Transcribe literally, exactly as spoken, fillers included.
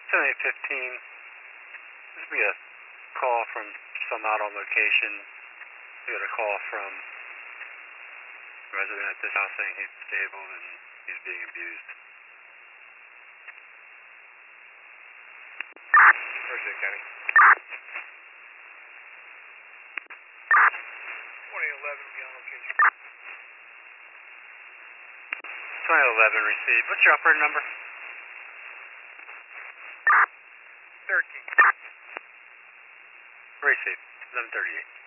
seven eight fifteen. This will be a call from some out on location. We got a call from a resident at this house saying he's disabled and he's being abused. Where's it, Kenny? twenty eleven, be on location. twenty eleven received. What's your operator number? thirteen. Received. eleven thirty-eight.